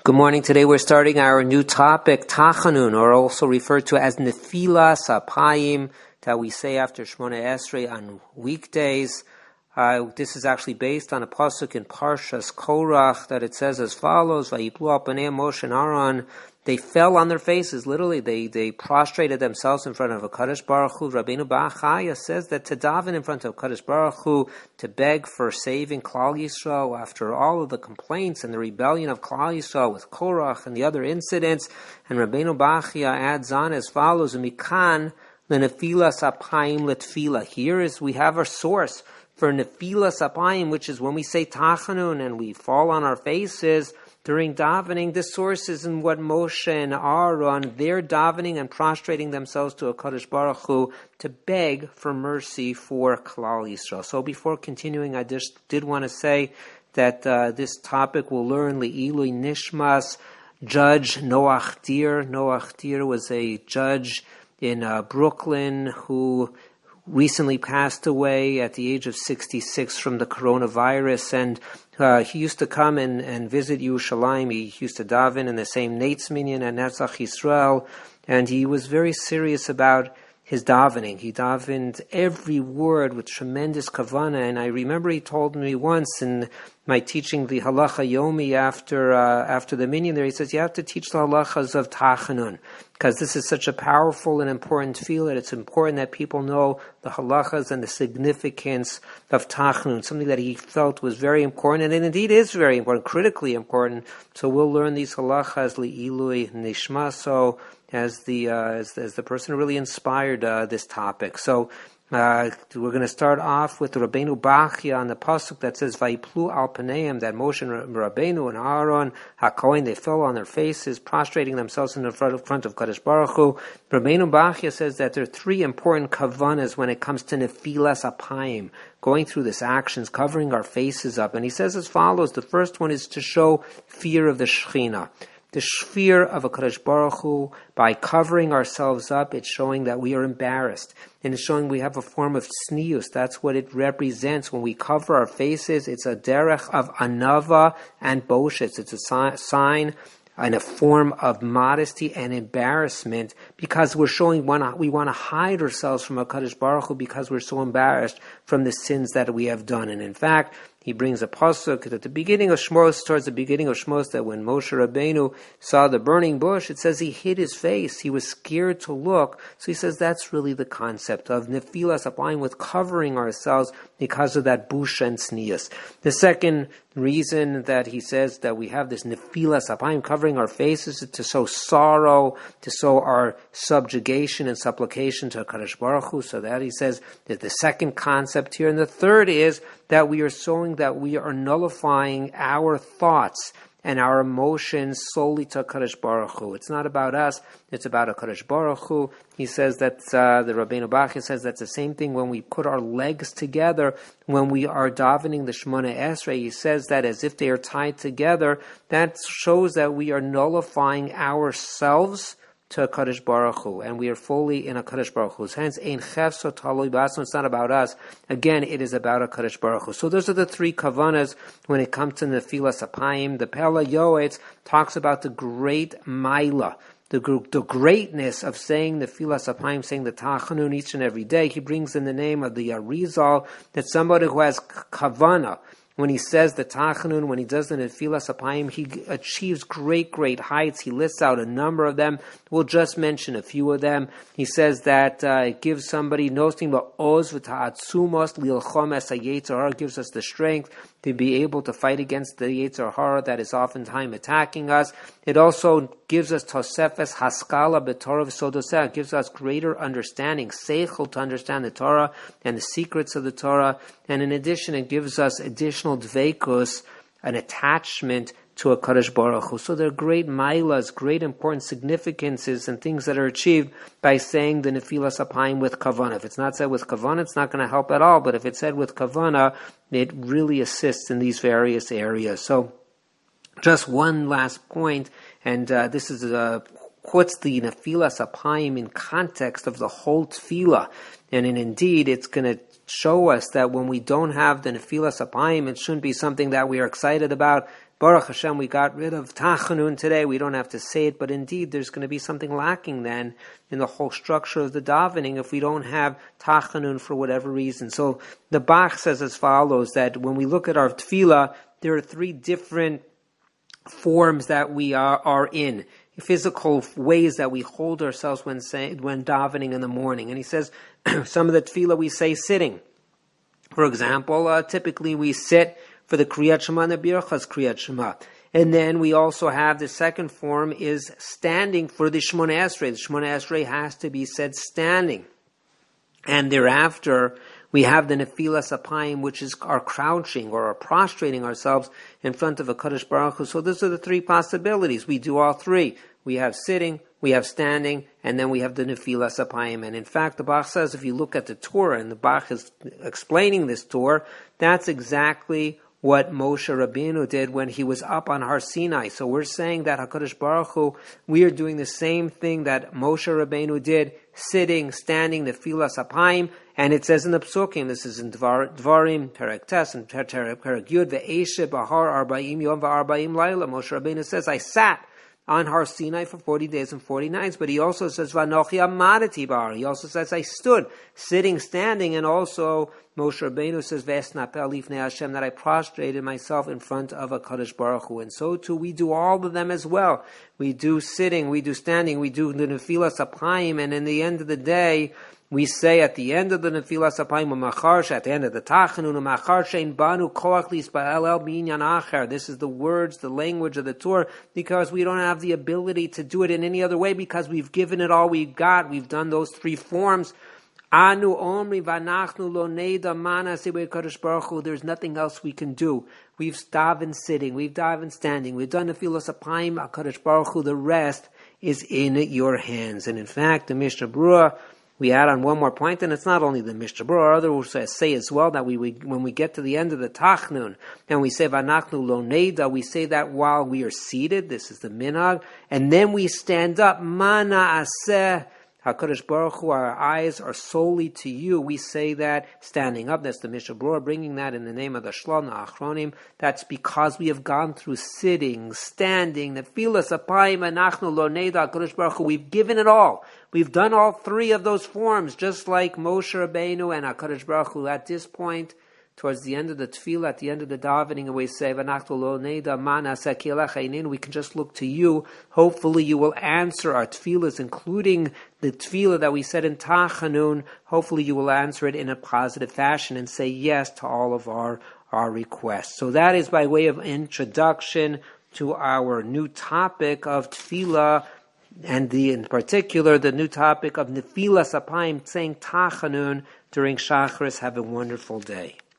Good morning. Today we're starting our new topic, Tachanun, or also referred to as Nefilas Apayim, that we say after Shmona Esrei on weekdays. This is actually based on a pasuk in Parshas Korach that it says as follows: Vayiplu al panei Moshe and Aaron. They fell on their faces, literally. They prostrated themselves in front of a Kadosh Baruch Hu. Rabbeinu Bachaya says that to daven in front of Kadosh Baruch Hu, to beg for saving Klal Yisrael after all of the complaints and the rebellion of Klal Yisrael with Korach and the other incidents. And Rabbeinu Bachaya adds on as follows: Mikan lenefilas apayim letfila. Here is we have our source for nefilas apayim, which is when we say Tachanun and we fall on our faces during davening. This source is in what Moshe and Aaron, they're davening and prostrating themselves to a Kadosh Baruch Hu to beg for mercy for Klal Yisrael. So before continuing, I just did want to say that this topic will learn Le'ilui Nishmas, Judge Noach Deer. Noach Deer was a judge in Brooklyn who recently passed away at the age of 66 from the coronavirus, and he used to come and visit Yerushalayim. He used to daven in the same Neitz Minyan and Netzach Yisrael, and he was very serious about his davening. He davened every word with tremendous kavanah, and I remember he told me once in my teaching the halacha yomi after the minyan there, he says, you have to teach the halachas of Tachanun, because this is such a powerful and important field that it's important that people know the halachas and the significance of Tachanun, something that he felt was very important, and it indeed is very important, critically important. So we'll learn these halachas li'ilui nishmaso, as the person who really inspired this topic. So we're going to start off with Rabbeinu Bachya on the pasuk that says Vayiplu al paneim, that Moshe and Rabbeinu and Aaron HaKohen, they fell on their faces, prostrating themselves in the front of Kadosh Baruch Hu. Rabbeinu Bachya says that there are three important kavanas when it comes to nefilas apayim, going through this actions, covering our faces up. And he says as follows: the first one is to show fear of the Shekhinah. The fear of a Kadosh Baruch Hu, by covering ourselves up, it's showing that we are embarrassed. And it's showing we have a form of tznius. That's what it represents. When we cover our faces, it's a derech of anava and boshes. It's a sign and a form of modesty and embarrassment, because we're showing we want to hide ourselves from a Kadosh Baruch Hu because we're so embarrassed from the sins that we have done. And in fact, he brings a pasuk at the beginning of Shmos, towards the beginning of Shmos, that when Moshe Rabbeinu saw the burning bush, it says he hid his face. He was scared to look. So he says that's really the concept of nefilas apayim, with covering ourselves because of that busha and tznius. The second reason that he says that we have this nefilas apayim, covering our faces, is to show sorrow, to show our subjugation and supplication to HaKadosh Baruch Hu. So that he says that the second concept here. And the third is that we are showing that we are nullifying our thoughts and our emotions solely to HaKadosh Baruch Hu. It's not about us, it's about HaKadosh Baruch Hu. He says that, the Rabbeinu Bachya says that's the same thing when we put our legs together, when we are davening the Shemona Esrei. He says that as if they are tied together, that shows that we are nullifying ourselves to HaKadosh Baruch Hu, and we are fully in HaKadosh Baruch Hu's hands. Ein chefso talui b'atzmo. It's not about us. Again, it is about HaKadosh Baruch Hu. So those are the three kavanas when it comes to nefilas apayim. The Pella Yoetz talks about the great maila, the greatness of saying nefilas apayim, saying the Tachanun each and every day. He brings in the name of the Arizal that somebody who has kavana, when he says the Tachanun, when he does the nefilas apayim, he achieves great heights. He lists out a number of them. We'll just mention a few of them. He says that it gives somebody nothing but oz v'ta'atzumos lilchom es hayetzer hara, gives us the strength to be able to fight against the yetzer hara that is oftentimes attacking us. It also gives us tosefes haskala b'torah v'sodoseh. It gives us greater understanding, seichel, to understand the Torah and the secrets of the Torah. And in addition, it gives us additional dveikus, an attachment to a Kadosh Baruch Hu. So there are great mailas, great important significances and things that are achieved by saying the nefilas apayim with kavana. If it's not said with kavana, it's not going to help at all. But if it's said with kavana, it really assists in these various areas. So just one last point, and this is puts the nefilas apayim in context of the whole tefillah. And indeed, it's going to show us that when we don't have the nefilas apayim, it shouldn't be something that we are excited about. Baruch Hashem, we got rid of Tachanun today. We don't have to say it, but indeed there's going to be something lacking then in the whole structure of the davening if we don't have Tachanun for whatever reason. So the Bach says as follows, that when we look at our tefillah, there are three different forms that we are in. Physical ways that we hold ourselves when davening in the morning. And he says, some of the tefillah we say sitting. For example, typically we sit for the Kriyat Shema and the Birchas Kriyat Shema. And then we also have the second form is standing for the Shemona Esrei. The Shemona Esrei has to be said standing. And thereafter, we have the Nefilas Apayim, which is our crouching or our prostrating ourselves in front of a Kadosh Baruch Hu. So those are the three possibilities. We do all three. We have sitting, we have standing, and then we have the Nefilas Apayim. And in fact, the Bach says, if you look at the Torah, and the Bach is explaining this Torah, that's exactly what Moshe Rabbeinu did when he was up on Har Sinai. So we're saying that HaKadosh Baruch Hu, we are doing the same thing that Moshe Rabbeinu did, sitting, standing, Nefilas Apayim, and it says in the Psukim, this is in Dvarim, Perek Tes, and Perek Yud, Ve'eshe Bahar Arba'im Yom Va'arba'im Laila. Moshe Rabbeinu says, I sat on Har Sinai for 40 days and 40 nights. But he also says, Vanochi Amadati Bar. He also says, I stood, sitting, standing, and also Moshe Rabbeinu says, Vesnapel Lifnei Hashem, that I prostrated myself in front of a Kadosh Baruch Hu. And so too, we do all of them as well. We do sitting, we do standing, we do the Nefilas Apayim, and in the end of the day, we say at the end of the Nefilas Apayim, at the end of the Tachanun, Banu Koach Lisba'el Binyan Acher. This is the words, the language of the Torah, because we don't have the ability to do it in any other way, because we've given it all we've got. We've done those three forms. Anu Omri Vanachnu Lo Neida Mana Sibei Kadosh Baruch Hu. There's nothing else we can do. We've davened sitting, we've davened standing, we've done Nefilas Apayim, Kadosh Baruch Hu. The rest is in your hands. And in fact, the Mishnah Berurah, we add on one more point, and it's not only the Mishnah Berurah, others say as well that when we get to the end of the Tachnun, and we say Vanachnu Lo Neida, we say that while we are seated, this is the minhag, and then we stand up, Mana Aseh, HaKadosh Baruch Hu, our eyes are solely to you. We say that standing up. That's the Mishnah Berurah, bringing that in the name of the Shlom, the Achronim. That's because we have gone through sitting, standing, Nefilas Apayim, Anachnu Lo Neida, HaKadosh Baruch Hu. We've given it all. We've done all three of those forms, just like Moshe Rabbeinu and HaKadosh Baruch Hu. At this point, towards the end of the tefillah, at the end of the davening, and we say, we can just look to you. Hopefully you will answer our tefillahs, including the tefillah that we said in Tachanun. Hopefully you will answer it in a positive fashion and say yes to all of our requests. So that is by way of introduction to our new topic of tefillah, and in particular, the new topic of Nefilas Apayim, saying Tachanun during Shacharis. Have a wonderful day.